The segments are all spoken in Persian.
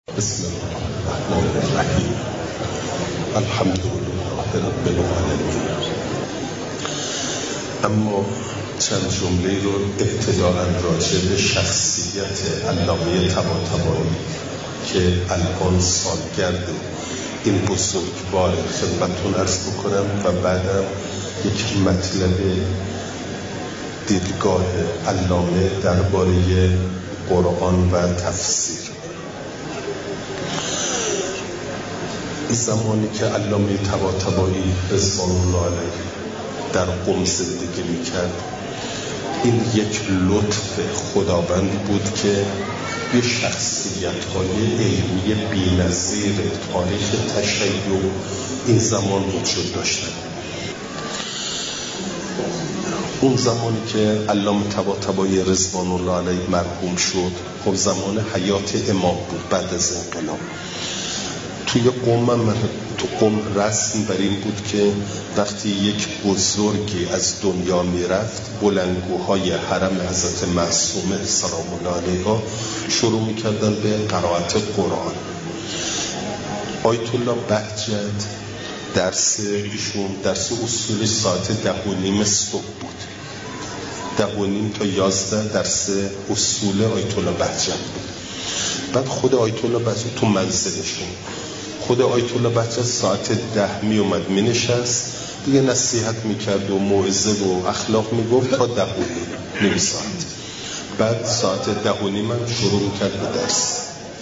بسم الله الرحمن الرحیم. الحمد لله رب العالمین. اما چند جمله رو ابتداءً راجع به شخصیت علامه طباطبایی که الان سالگرد این بزرگوار خدمتتون عرض بکنم و بعدم یک مطلب دیدگاه علامه درباره قرآن و تفسیر. زمانی که علامه طباطبایی رضوان الله علیه در قم زندگی میکرد، این یک لطف خداوند بود که یه شخصیت‌های علمی بی‌نظیر تاریخ تشیع این زمان وجود داشتن. اون زمانی که علامه طباطبایی رضوان الله علیه مرحوم شد، خب زمان حیات امام بود بعد از انقلاب. توی قم رسم بر این بود که وقتی یک بزرگی از دنیا میرفت، بلندگوهای حرم حضرت معصومه سلام الله علیها شروع میکردن به قرائت قرآن. آیت الله بهجت درس اصولی ساعت 10:30 صبح بود. 10:30 تا 11 درس اصول آیت الله بهجت بود. بعد خود آیت الله بهجت تو منزلشون، خود آیت الله بهجت ساعت 10 می اومد می نشست دیگه، نصیحت میکرد و موعظه و اخلاق میگفت تا 10:30 نیم ساعت. بعد ساعت 10:30 من شروع میکرد به درس.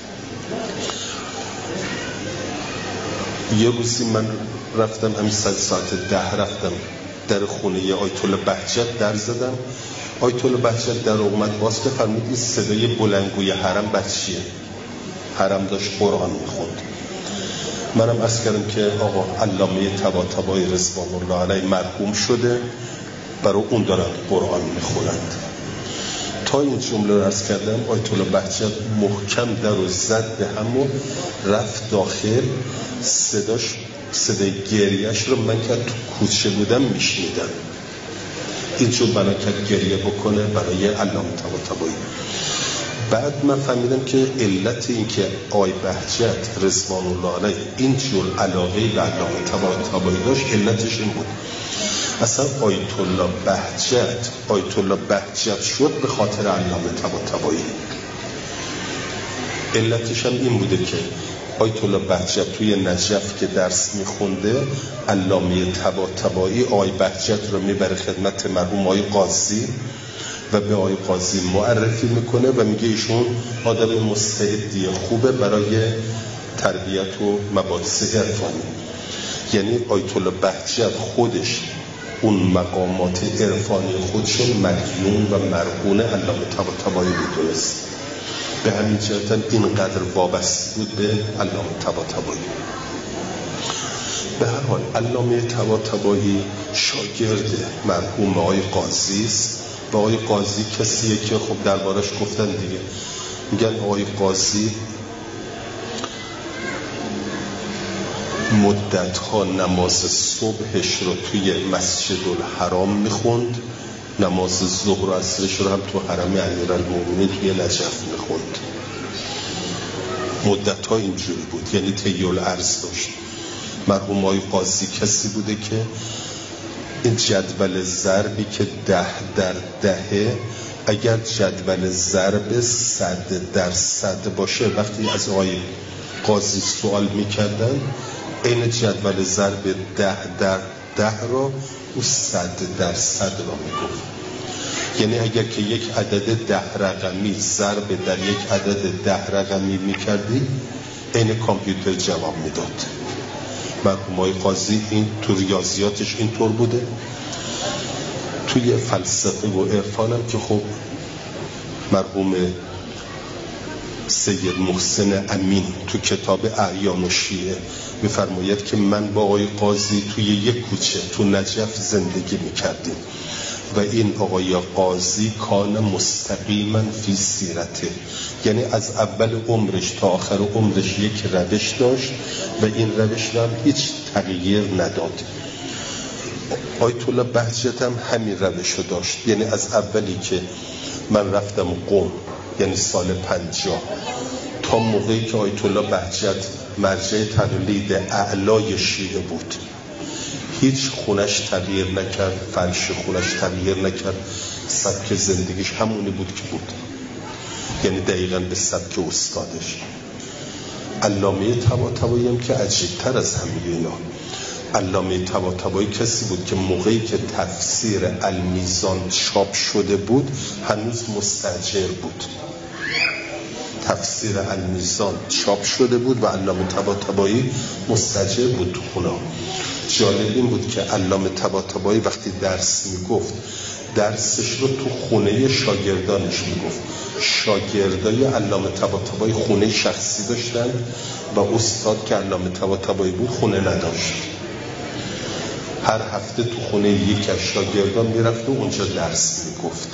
یه روزی من رفتم همین ساعت 10 رفتم در خونه آیت الله بهجت در زدم. آیت الله بهجت در اومد باز که فرمود این صدای بلندگوی حرم بچیه. حرم داشت قرآن میخوند. منم عرض کردم که آقا علامه طباطبایی رضوان الله علیه مرحوم شده، برای اون دارن قرآن میخونند. تا این جمله رو عرض کردم، آیت الله بهجت محکم در رو زد به هم و رفت داخل. صدای گریهش رو من که تو کوچه بودم میشنیدم. اینجور بنا کرد گریه بکنه برای علامه طباطبایی. بعد من فهمیدم که علت این که آقای بهجت رضوان الله علیه اینجور علاقه به علامه طباطبایی داشت، علتش این بود. اصلا آیت الله بهجت شد به خاطر علامه طباطبایی. علتش هم این بوده که آیت الله بهجت توی نجف که درس میخونده، علامه طباطبایی آقای بهجت رو میبره خدمت مرحوم آقای قاضی و به آقای قاضی معرفی میکنه و میگه ایشون آدم مستعدی خوبه برای تربیت و مباحث عرفانی. یعنی آیت الله بهجت خودش اون مقامات عرفانی خودش مدیون و مرهون علامه طباطبایی میدونست. به همین جهت اینقدر وابسته بود به علامه طباطبایی. به هر حال علامه طباطبایی شاگرد مرحوم آقای قاضی است. و آقای قاضی کسیه که خب دربارش گفتن دیگه، میگن آقای قاضی مدتها نماز صبحش رو توی مسجد الحرام میخوند، نماز ظهر و عصرش رو هم تو حرم امیرالمومنین توی نجف میخوند. مدتها اینجوری بود، یعنی طی الارض داشت. مرحوم آقای قاضی کسی بوده که این جدول ضربی که 10 در 10، اگر جدول ضرب 100% باشه، وقتی از آقای قاضی سوال میکردن این جدول ضرب 10 در 10 را او 100% را میگفت. یعنی اگر که یک عدد 10 رقمی ضرب در یک عدد 10 رقمی میکردی، این کامپیوتر جواب میداد. مرحوم آقای قاضی این تو ریاضیاتش اینطور بوده. توی فلسفه و عرفان هم که خب مرحوم سید محسن امین تو کتاب اعیان الشیعه میفرماید که من با آقای قاضی توی یک کوچه تو نجف زندگی میکردیم و این آقای قاضی کان مستقیما فی سیرته، یعنی از اول عمرش تا آخر عمرش یک روش داشت و این روش رو هم هیچ تغییر نداد. آیت الله بهجت هم همین روش رو داشت. یعنی از اولی که من رفتم قم، یعنی سال 50 تا موقعی که آیت الله بهجت مرجع تقلید اعلای شیعه بود هیچ خونش تغییر نکرد، فرش خونش تغییر نکرد، سبک زندگیش همونی بود که بود، یعنی دقیقاً به سبک استادش. علامه طباطبایی هم که عجیب‌تر از همه اینا، علامه طباطبایی کسی بود که موقعی که تفسیر المیزان چاپ شده بود هنوز مستاجر بود. تفسیر المیزان چاپ شده بود و علامه طباطبایی مستاجر بود تو خونه. جالب این بود که علامه طباطبایی وقتی درس میگفت درسش رو تو خونه شاگردانش میگفت. شاگردای علامه طباطبایی خونه شخصی داشتن و استاد که علامه طباطبایی بود خونه نداشت. هر هفته تو خونه یک از شاگردان میرفت و اونجا درس میگفت.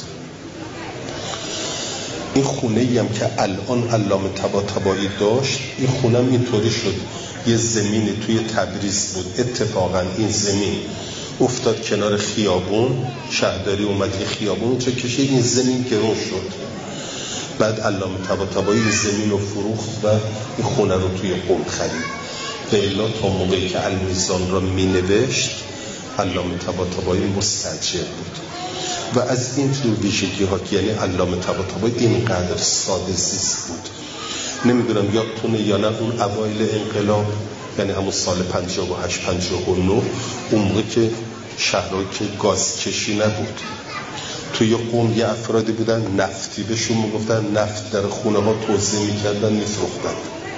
این خونه ای هم که الان علامه طباطبایی داشت، این خونه هم اینطوری شد، یه زمینی توی تبریز بود، اتفاقا این زمین افتاد کنار خیابون، شهرداری اومد یه خیابون اونجا کشید، این زمین گرون شد. بعد علامه طباطبایی این زمین رو فروخت و این خونه رو توی قم خرید. و الا تا موقعی که المیزان را می نوشت علامه طباطبایی مستاجر بود. و از این جور ویژگی ها که یعنی علامه طباطبایی اینقدر ساده زیست بود. نمیدونم یادتونه یا نه اون اوایل انقلاب، یعنی همون سال 58 59، اون موقع که شهرهایی که گاز کشی نبود، توی قم یه افرادی بودن نفتی بهشون میگفتن، نفت در خونه ها توزیع میکردن میفروختن.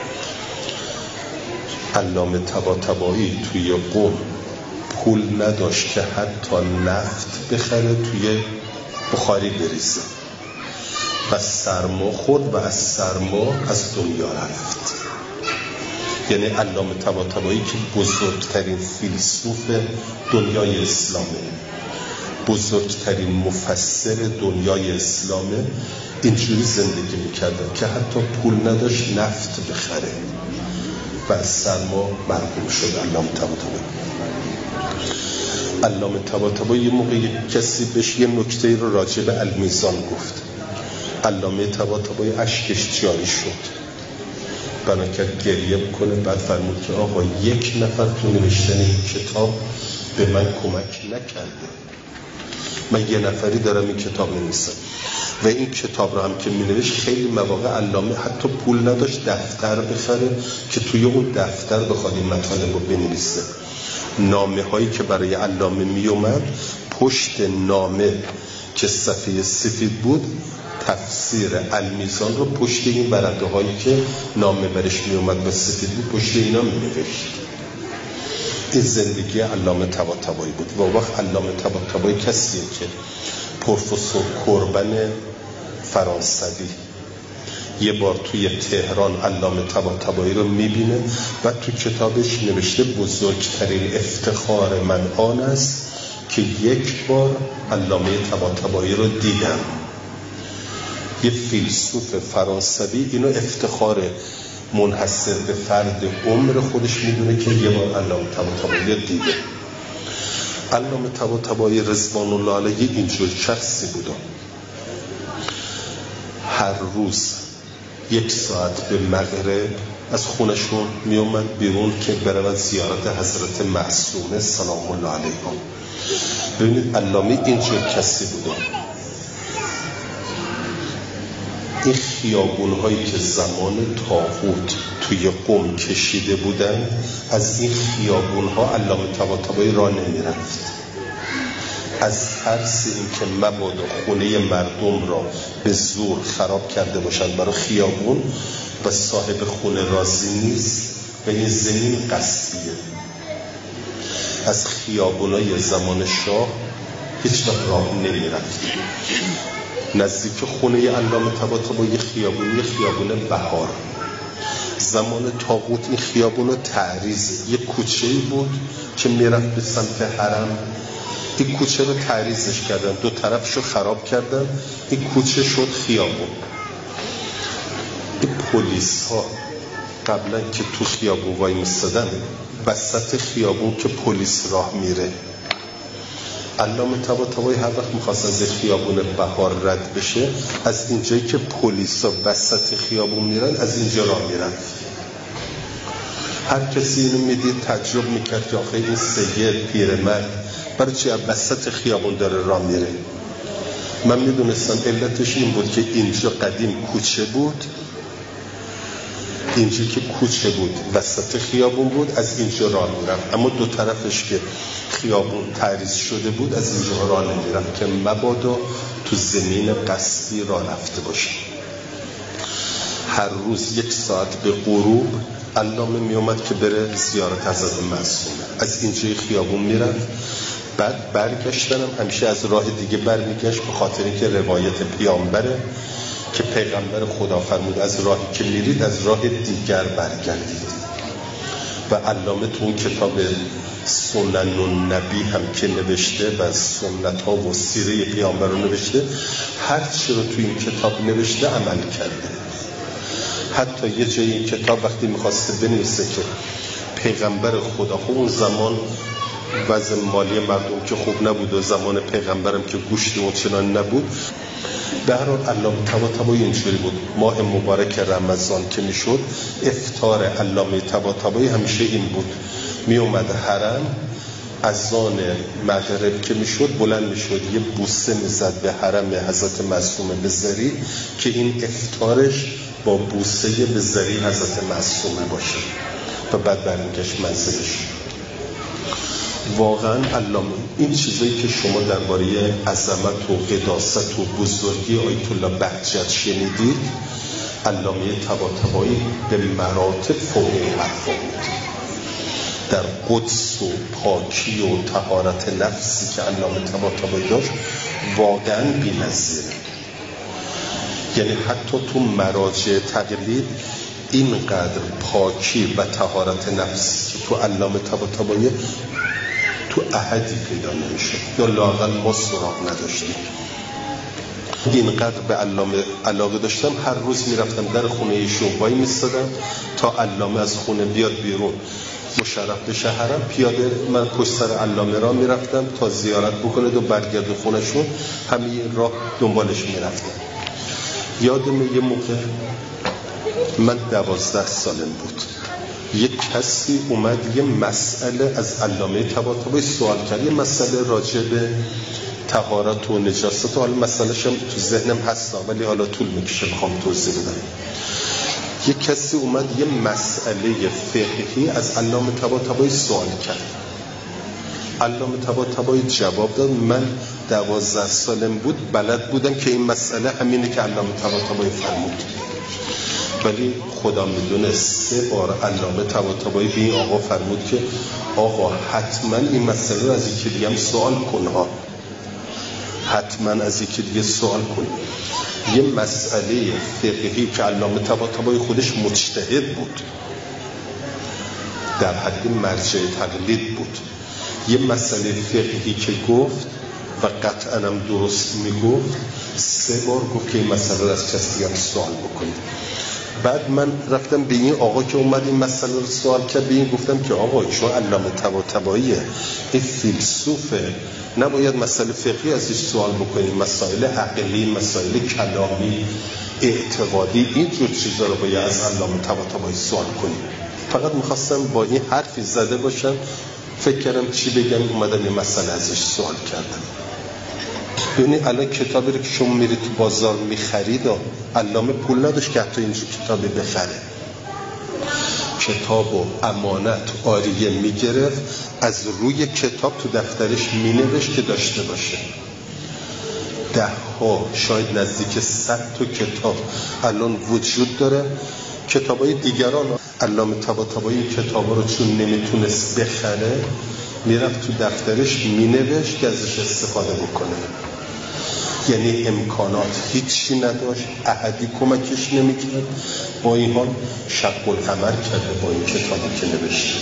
علامه طباطبایی توی قم پول نداشت که حتی نفت بخره توی بخاری بریزه و سرما خورد و از سرما از دنیا رفت. یعنی علامه طباطبایی که بزرگترین فیلسوف دنیای اسلامه، بزرگترین مفسر دنیای اسلامه، اینجوری زندگی میکردن که حتی پول نداشت نفت بخره و از سرما مرحوم شد. علامه طباطبایی یه موقع کسی بهش یه نکته رو راجع به المیزان گفت، علامه طباطبایی اشکش جاری شد، بناکرد گریه بکنه. بعد فرمود که آقا یک نفر تو نوشتن این کتاب به من کمک نکرده، من یه نفری دارم این کتاب نمیسم. و این کتاب رو هم که می نوشت خیلی مواقع علامه حتی پول نداشت دفتر بخره که توی اون دفتر بخواد این مطالب رو بنویسه. نامه هایی که برای علامه می اومد، پشت نامه که صفحه سفید بود تفسیر المیزان رو پشت این برنده هایی که نامه برش می اومد و سفید بود پشت اینا می نوشت. این زندگی علامه طباطبایی بود. و وقت علامه طباطبایی کسیه که پروفسور کوربن فرانسوی یه بار توی تهران علامه طباطبایی رو میبینه و تو کتابش نوشته بزرگترین افتخار من آن است که یک بار علامه طباطبایی رو دیدم. یه فیلسوف فرانسوی اینو افتخار منحصر به فرد عمر خودش میدونه که یه بار علامه طباطبایی رو دیده. علامه طباطبایی رضوان الله علیه اینجور شخصی بوده، هر روز 1 ساعت به مغرب از خونشون می اومد بیرون که برود زیارت حضرت معصومه سلام الله علیها. ببینید علامه اینجور کسی بوده. این خیابون هایی که زمان طاغوت توی قم کشیده بودن، از این خیابون ها علامه طباطبایی راه نمی رفت، از ترس این که مبادا خونه مردم را به زور خراب کرده باشند برای خیابون و صاحب خونه راضی نیست و این زمین قصدیه. از خیابونای زمان شاه هیچ وقت راه نمی رفت. نزدیک خونه علامه طباطبایی خیابون بهار، زمان طاغوت این خیابون رو تعریض، یه کوچه‌ای بود که میرفت به سمت حرم، این کوچه رو تعریضش کردن، 2 طرفشو خراب کردن، این کوچه شد خیابون. این پلیس ها قبلا که تو خیابون وای میستادن، وسط خیابون که پلیس راه میره، علامه طباطبایی هر وقت می‌خواست از خیابون بهار رد بشه، از اینجایی که پلیسا وسط خیابون میرن از اینجا راه میرن. هر کسی اینو میدید تعجب میکرد که آخه این سید پیرمرد برای چی وسط خیابون داره راه میره. من میدونستم علتش این بود که اینجا قدیم کوچه بود، اینجا که کوچه بود وسط خیابون بود، از اینجا راه میرفت، اما دو طرفش که خیابون تعریض شده بود از اینجا راه نمیرفت که مبادا تو زمین قصدی راه رفته باشه. هر روز 1 ساعت به غروب علامه میومد که بره زیارت حضرت معصومه، از اینجای خیابون میرفت. بعد برگشتنم همیشه از راه دیگه برمیگشت، به خاطر اینکه روایت پیامبره که پیغمبر خدا فرمود از راهی که میرید از راه دیگر برگردید. و علامه تو اون کتاب سنن النبی هم که نوشته و سنت ها و سیره پیامبر رو نوشته، هر چی رو تو این کتاب نوشته عمل کرده. حتی یه جای این کتاب وقتی میخواسته بنویسه که پیغمبر خدا، خب اون زمان وضع مالی مردم که خوب نبود و زمان پیغمبرم که گوشت اون چنان نبود، به هر حال علامه طباطبایی اینجوری بود. ماه مبارک رمضان که میشد افطار علامه طباطبایی همیشه این بود، می اومد حرم، اذان مغرب که میشد بلند میشد یه بوسه میزد به حرم حضرت معصومه به زری که این افطارش با بوسه به زری حضرت معصومه باشه و بعد برمیگشت منزلش. واقعا علامه این چیزایی که شما درباره عظمت و قداست و بزرگی آیت الله بهجت شنیدید، علامه طباطبایی به مراتب فوق این حرفا بود. در قدس و پاکی و طهارت نفسی که علامه طباطبایی داشت واقعا بی‌نظیره. یعنی حتی تو مراجع تقلید اینقدر پاکی و طهارت نفسی که تو علامه طباطبایی تو احدی پیدا نمیشه، یا لااقل ما سراغ نداشتیم. اینقدر به علامه علاقه داشتم هر روز میرفتم در خونه ایشون وای میستادم تا علامه از خونه بیاد بیرون مشرف بشه حرم، پیاده من پشت سر علامه را میرفتم تا زیارت بکنه و برگرد خونشون، همین راه دنبالش میرفتم. یادم یه موقع من 12 سالم بود، یک کسی اومد یه مسئله از علامه طباطبایی سوال کرد، یه مسئله راجع به طهارت و نجاست، حالا مسئله‌ش هم تو ذهنم هست ولی حالا طول میکشه بخوام توضیح بدم. یک کسی اومد یه مسئله فقهی از علامه طباطبایی سوال کرد، علامه طباطبایی جواب داد. من 12 سالم بود، بلد بودم که این مسئله همینه که علامه طباطبایی فرمود، ولی خدا میدونه 3 بار علامه طباطبایی به این آقا فرمود که آقا حتما این مسئله رو از یکی دیگه هم سوال کن ها، حتما از یکی دیگه سوال کن. یه مسئله فقهی که علامه طباطبایی خودش مجتهد بود، در حد مرجع تقلید بود، یه مسئله فقهی که گفت و قطعا هم درست میگفت، 3 بار گفت که این مسئله رو از کسی دیگه هم سوال بکنید. بعد من رفتم به این آقا که اومد این مسئله رو سوال کرد، به این گفتم که آقا چون علامه طباطبایی این فیلسوفه، نباید مسئله فقهی ازش سوال بکنید، مسائل عقلی، مسائل کلامی، اعتقادی، اینجور چیزا رو باید از علامه طباطبایی سوال کنید. فقط میخواستم با این حرفی زده باشم، فکر کردم چی بگم، اومدم این مسئله ازش سوال کردم. ببینید الان کتابی رو که شما میرید تو بازار میخرید، علامه پول نداشت که حتی اینجور کتابی بخره، کتاب و امانت آریه میگرفت، از روی کتاب تو دفترش مینوشت که داشته باشه. 10 ها شاید نزدیک 100 تا کتاب الان وجود داره. کتابای دیگران علامه طباطبایی کتابا رو چون نمیتونست بخره میرفت تو دفترش مینوشت که ازش استفاده بکنه. یعنی امکانات هیچی نداشت، احدی کمکش نمیکرد، با این حال شق القمر کرده با این کتابی که نوشته.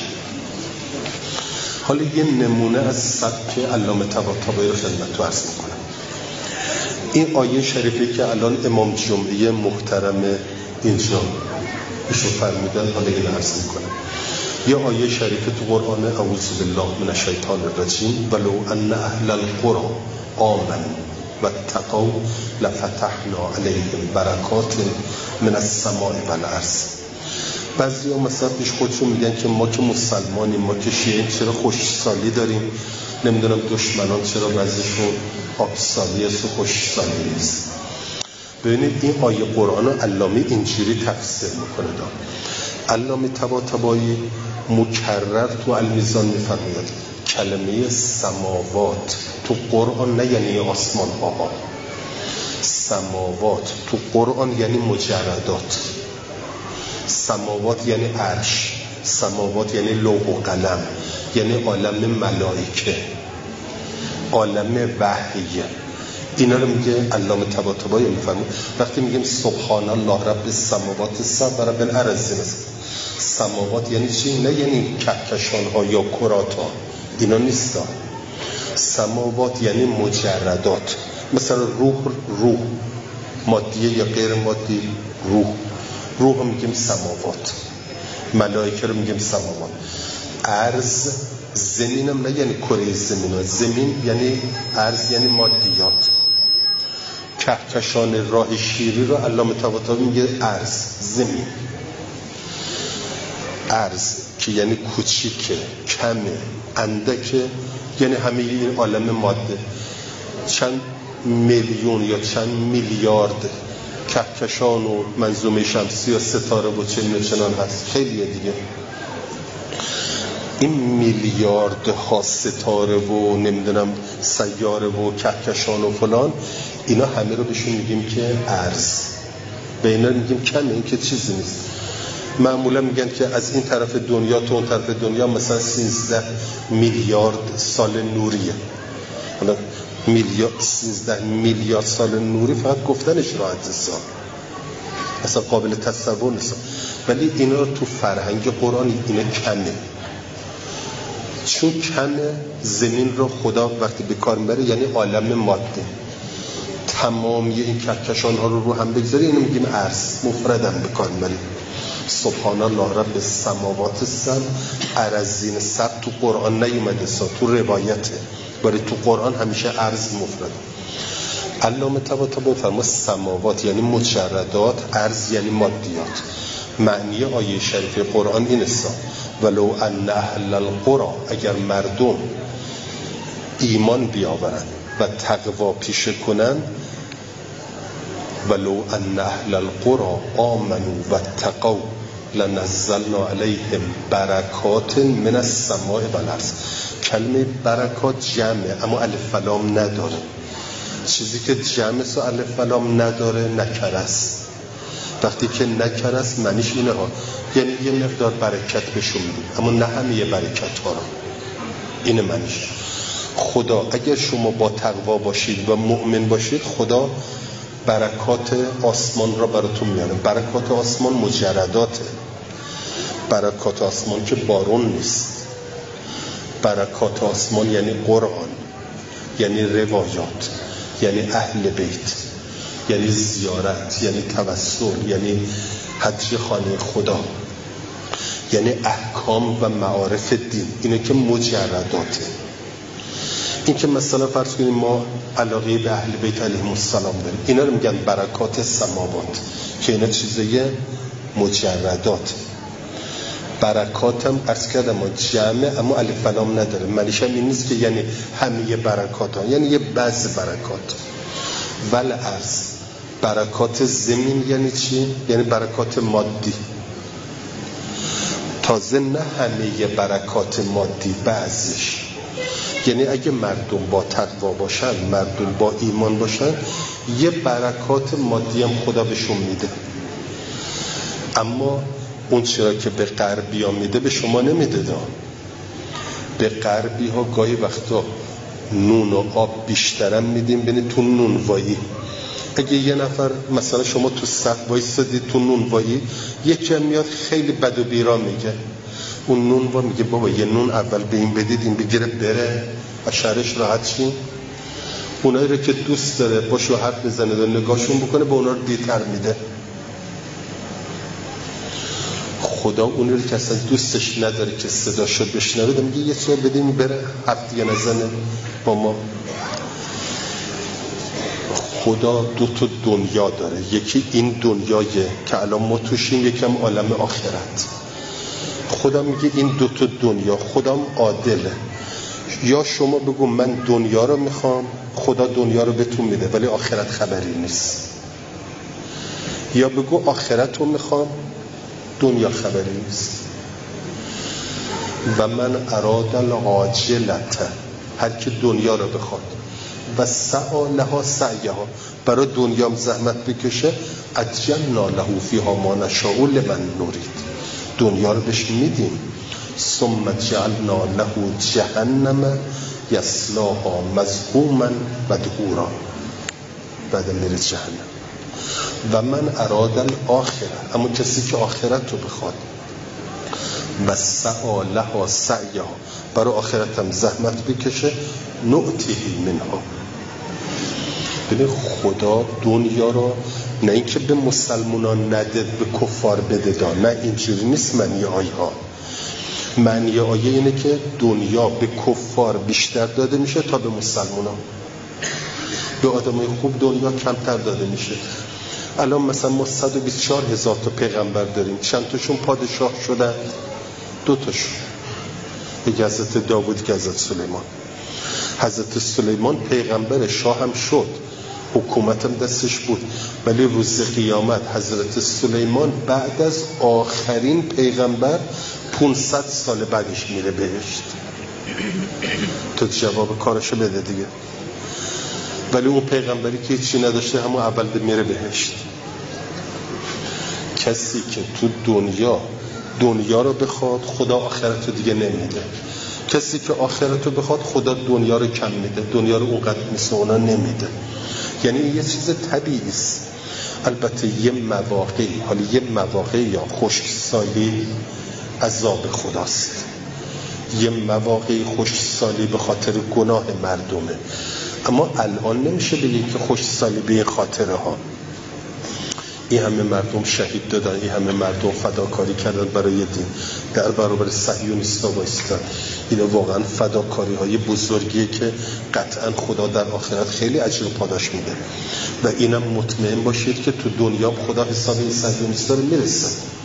حالا یه نمونه از سبک علامه طباطبایی رو خدمتتون عرض میکنم. این آیه شریفی که الان امام جمعه محترم اینجا ایشون فرمودن، حالا این عرض میکنم. یه آیه شریف تو قرآن اعوذ بالله من الشیطان الرجیم ولو ان اهل القرى آمنوا واتقوا لفتحنا علیهم برکات من السماء والارض. بعضی ها مثلا پیش خودشون میگن که ما که مسلمانیم، ما که شیعیم، چرا خوشسالی داریم؟ نمیدونم دشمنان چرا بعضیشون آبسالی است و خوشسالی نیست. ببینید این آیه قرآن رو علامه اینجوری تفسیر میکنه. علامه طباطبایی مکرر تو المیزان میفرماید کلمه سماوات تو قرآن نه یعنی آسمان ها، سماوات تو قرآن یعنی مجردات. سماوات یعنی عرش، سماوات یعنی لوح و قلم، یعنی عالم ملائکه، عالم وحی. اینا رو میگه علامه طباطبایی میفرمه وقتی میگیم سبحان الله رب السماوات السبع و رب الارض. سماوات یعنی چی؟ نه یعنی کهکشان ها یا کرات ها، اینا نیستا. سماوات یعنی مجردات. مثلا روح مادیه یا غیر مادی، روح رو میگیم سماوات، ملائکه رو میگیم سماوات. ارض، زمینم نه یعنی کره زمین، زمین یعنی ارض یعنی مادیات. کهکشان راه شیری رو علامه طباطبایی میگه ارض، زمین. ارض که یعنی کوچیکه، کمه، اندکه، یعنی همه این عالم ماده. چند میلیون یا چند میلیارد کهکشان و منظومه شمسی و ستاره و چنان هست، خیلیه دیگه. این میلیارد ها ستاره و نمیدونم سیاره و کهکشان و فلان، اینا همه رو بهشون میگیم که ارض. به اینا میگیم کمه، این که چیزی نیست. معمولا میگن که از این طرف دنیا تا اون طرف دنیا مثلا 13 میلیارد سال نوریه. حالا 13 میلیارد سال نوری فقط گفتنش راحت سال، اصلا قابل تصور نیست. ولی اینا رو تو فرهنگ قرآن اینا کمه، چون کمه. زمین رو خدا وقتی به کار میبره یعنی عالم ماده. تمام این کهکشان ها رو هم بگذاری، اینو میگیم ارض، مفردم به کار میبریم. سبحان الله رب السماوات السبع، ارضین سبع تو قرآن نیومده، تو روایته، ولی تو قرآن همیشه ارض مفرد. علامه طباطبایی فرمود سماوات یعنی مجردات، ارض یعنی مادیات. معنی آیه شریف قرآن این است ولو ان اهل القرى، اگر مردم ایمان بیاورند و تقوا پیشه کنند، ولو ان اهل القرى آمنوا واتقوا لنزلنا علیهم برکات من السماء والارض. کلمه برکات جمعه اما الف و لام نداره. چیزی که جمع است و الف و لام نداره نکره است. وقتی که نکره است معنیش اینه ها، یعنی یه مقدار برکت بهشون میدیم اما نه همه برکت ها رو. اینه معنیش. خدا اگر شما با تقوا باشید و مؤمن باشید، خدا برکات آسمان را براتون میاره. برکات آسمان مجرداته. برکات آسمان که بارون نیست. برکات آسمان یعنی قرآن، یعنی روایات، یعنی اهل بیت، یعنی زیارت، یعنی توسل، یعنی حج خانه خدا، یعنی احکام و معارف دین. اینه که مجرداته. این که مثلا فرض کنیم ما علاقه به اهل بیت علیهم السلام داریم، اینا رو میگن برکات سماوات، که اینا چیزای مجردات. برکات هم عرض کردم جمعه اما الف و لام نداره. معنیش هم این نیست که یعنی همه برکات ها، یعنی یه بعض برکات. ول ارض، برکات زمین یعنی چی؟ یعنی برکات مادی. تازه نه همه برکات مادی، بعضیش. یعنی اگه مردم با تقوا باشن، مردم با ایمان باشن، یه برکات مادی هم خدا بهشون میده. اما اون چرا که به غربی ها میده به شما نمیده. به غربی ها گاهی وقتا نون و آب بیشترم میدیم. بینید تو نونوایی اگه یه نفر مثلا شما تو صف وایسادید تو نونوایی، یکی هم میاد خیلی بد و بیرا میگه، اون نونوا میگه بابا یه نون اول به این بدید، این بگیره بره و شرش راحت شین. اونایی رو که دوست داره باشو حرف بزنه و نگاهشون بکنه، به اونا رو دیتر میده. خدا اون رو که اصلا دوستش نداره که صداشو بشنوه میگه یه سوال بدیم بره حرف دیگه نزنه با ما. خدا دو تا دنیا داره، یکی این دنیایه که الان ما توشیم، یکم عالم آخرت. خدا میگه این دو تا دنیا، خدام عادله. یا شما بگو من دنیا رو میخوام، خدا دنیا رو بهتون میده ولی آخرت خبری نیست، یا بگو آخرت رو میخوام دنیا خبری نیست. و من اراد العاجلت، هر که دنیا رو بخواد و سعی لها سعیها، برای دنیام زحمت بکشه، عجلنا له فیها ما نشاء لمن نرید، دنیا رو بهش میدیم. ثم جعلنا له جهنم یصلاها مذموما مدحورا، بعد میره جهنم. و من اراد الاخره، اما کسی که آخرت رو بخواد، و سعی لها سعیها، برای آخرت هم زحمت بکشه، نؤتیه منها. ببین خدا دنیا رو نه اینکه به مسلمانان نده به کفار بده دا، نه اینجوری نیست معنی آیه ها. معنی آیه اینه که دنیا به کفار بیشتر داده میشه تا به مسلمانان، به آدمای خوب دنیا کمتر داده میشه. الان مثلا ما 124,000 تا پیغمبر داریم، چند تاشون پادشاه شدن؟ 2 تاشون، یکی حضرت داوود که حضرت سلیمان. حضرت سلیمان پیغمبر، شاه هم شد، حکومت هم دستش بود، ولی روز قیامت حضرت سلیمان بعد از آخرین پیغمبر 500 سال بعدش میره بهشت. تو جواب کارشو بده دیگه. ولی اون پیغمبری که هیچی نداشته همون اول میره بهشت. کسی که تو دنیا رو بخواد، خدا آخرت رو دیگه نمیده. کسی که آخرت رو بخواد، خدا دنیا رو کم میده، دنیا رو اونقدر مثل اونا نمیده. یعنی یه چیز طبیعی است. البته یه مواقعی یا خشکسالی عذاب خداست، یه مواقعی خشکسالی به خاطر گناه مردمه، اما الان نمیشه بگیم که خشکسالی به این خاطره ها. این همه مردم شهید دادن، این همه مردم فداکاری کردن برای دین، در برابر صهیونیستا وایستادن. اینا واقعا فداکاری های بزرگیه که قطعا خدا در آخرت خیلی اجر و پاداش میده. و اینم مطمئن باشید که تو دنیا خدا حساب این صهیونیستا رو میرسه.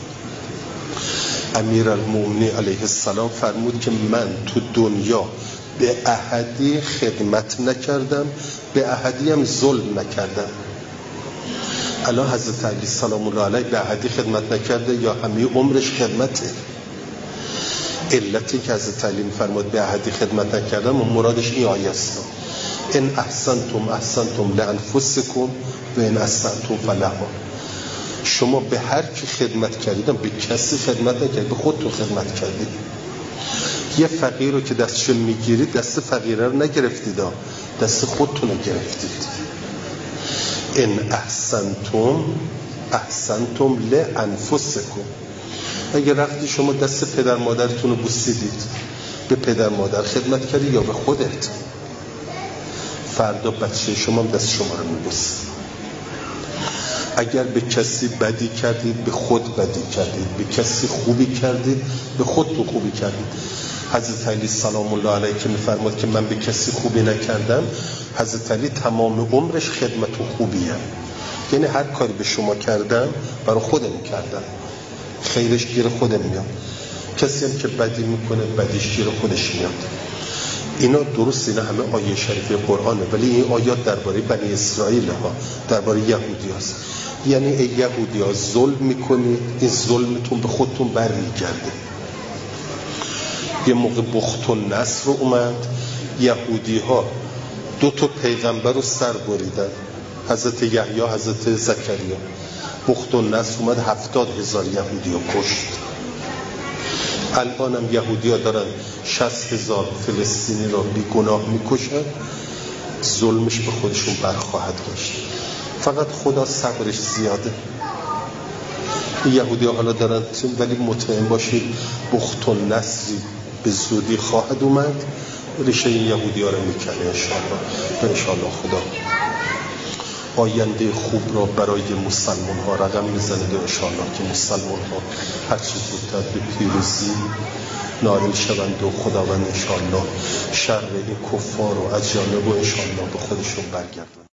امیرالمومنین علیه السلام فرمود که من تو دنیا به احدی خدمت نکردم، به احدی هم ظلم نکردم. الان حضرت علی سلام الله علیه به احدی خدمت نکرده یا همه عمرش خدمته؟ علتی که حضرت علی فرمود به احدی خدمت نکردم و مرادش این آیه است: ان احسنتم لانفسکم و ان اسأتم فلها. شما به هر کی خدمت کردید، به کسی خدمت نکردید، به خودتون خدمت کردید. یه فقیر رو که دستشو میگیرید، دست فقیره رو نگرفتید، دست خودتون رو گرفتید. ان احسنتم لانفسکم. اگه رفتی شما دست پدر مادرتون رو بوسیدید، به پدر مادر خدمت کردی یا به خودت؟ فردا بچه شما هم دست شما رو میبوسه. اگر به کسی بدی کردید، به خود بدی کردید. به کسی خوبی کردید، به خودتون خوبی کردید. حضرت علی سلام الله علیه که میفرماد که من به کسی خوبی نکردم، حضرت علی تمام عمرش خدمت و خوبیه. یعنی هر کاری به شما کردم برای خودم کردم، خیرش گیر خودم میاد. کسی هم که بدی میکنه، بدیش گیر خودش میاد. اینا درست، اینا همه آیه شریفه قرآنه، ولی این آیات درباره بنی اسرائیل ها، درباره یهودی هست. یعنی ای یهودی ها ظلم میکنید، این ظلمتون به خودتون برمیگرده. یه موقع بخت و نصر اومد، یهودی ها 2 پیغمبر رو سر بریدن، حضرت یحیی، حضرت زکریا. بخت و نصر اومد 70,000 یهودی رو کشت. الان هم یهودی ها دارن 60,000 فلسطینی رو بی گناه میکشن. ظلمش به خودشون برخواهد گشت. فقط خدا صبرش زیاده. یهودی ها حالا دارن، ولی مطمئن باشید بخت و نصری به زودی خواهد اومد، ریشه این یهودی ها رو میکنه انشاءالله. خدا آینده خوب را برای مسلمان ها رقم میزنید و انشاءالله که مسلمان ها هر چه زودتر به پیروزی نائل شوند و خداوند انشاءالله شر این کفار و از جانب و انشاءالله به خودشون برگردند.